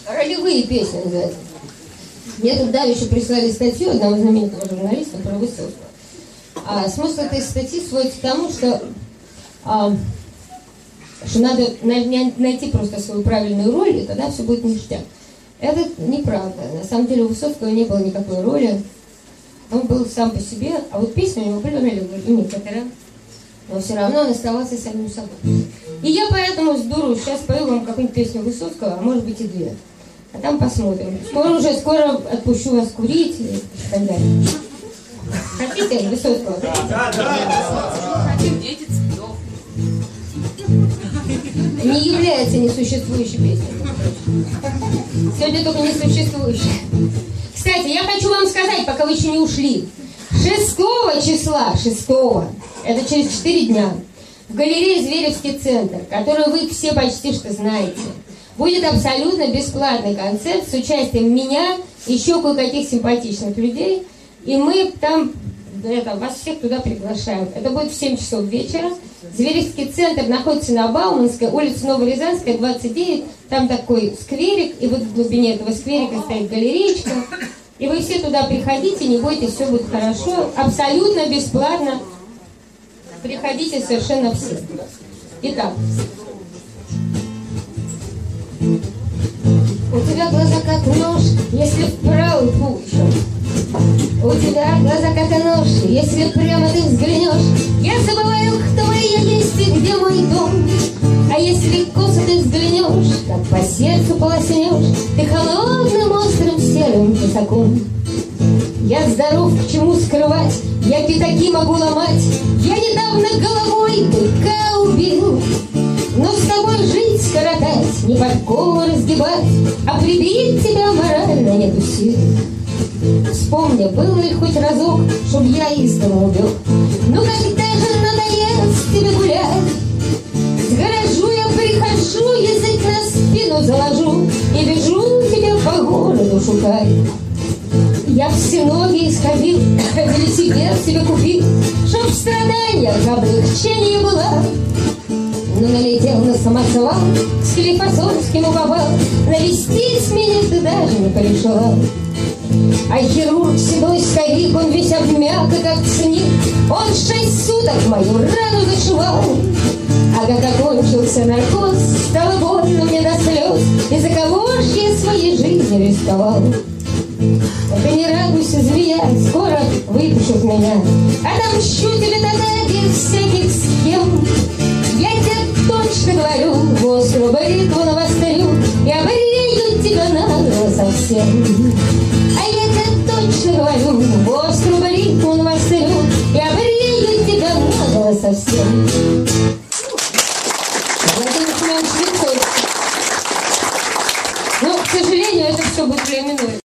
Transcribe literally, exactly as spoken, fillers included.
Ролевые песни называются. Мне тут давеча прислали статью одного знаменитого журналиста про Высоцкого. А смысл этой статьи сводится к тому, что, а, что надо найти просто свою правильную роль, и тогда все будет ништяк. Это неправда. На самом деле у Высоцкого не было никакой роли. Он был сам по себе, а вот песни у него были ролевые, и некоторые. Но все равно он оставался самим собой. И я поэтому с дуру сейчас пою вам какую-нибудь песню Высоцкого, а может быть и две. А там посмотрим. Скоро уже, скоро отпущу вас курить и так далее. Хотите Высоцкого? Да, да, да. Хотим дети цветов. Не является несуществующей песней. Сегодня только несуществующая. Кстати, я хочу вам сказать, пока вы еще не ушли. шестого числа, шестого, это через четыре дня, в галерее «Зверевский центр», которую вы все почти что знаете, будет абсолютно бесплатный концерт с участием меня, еще кое-каких симпатичных людей. И мы там, это, вас всех туда приглашаем. Это будет в семь часов вечера. Зверевский центр находится на Бауманской, улица Новорязанская, двадцать девять. Там такой скверик, и вот в глубине этого скверика стоит галереечка. И вы все туда приходите, не бойтесь, все будет хорошо. Абсолютно бесплатно. Приходите совершенно все. Итак. У тебя глаза как нож, если вправо пущу. У тебя глаза как нож, если прямо ты взглянешь. Я забываю, кто я есть и где мой дом. А если косо ты взглянешь, как по сердцу полоснешь, ты холодным, острым, серым тесаком. Я здоров, к чему скрывать, я пятаки могу ломать. Я недавно головой быка убил. Но с тобой жить, скоротать, не подкову разгибать, а прибить тебя морально нету сил. Вспомни, был ли хоть разок, чтоб я из дома убег. Ну когда же надоест тебе гулять, с гаражу я прихожу, язык на спину заложу и бежу тебя по городу шукать. Я все ноги исходил, велосипед себе купил, чтоб в страданиях облегчение было. Но налетел на самосвал, с Склифосовским уповал, навестить меня ты даже не пришла. А хирург седой старик, он весь обмяк, как снег. Он шесть суток мою рану зашивал. А как окончился наркоз, стало больно мне до слез. И за кого ж я своей жизнью рисковал? Ты не радуйся, змея, скоро выпишут меня. Отомщу тебе тогда без всяких схем. Я тебе точно говорю, в острую бритву навострю, я брею тебя нагло совсем. А я тебе точно говорю, в острую бритву навострю, я брею тебя нагло совсем. Владимир Семенович Высоцкий. Но, к сожалению, это все будет для минуты.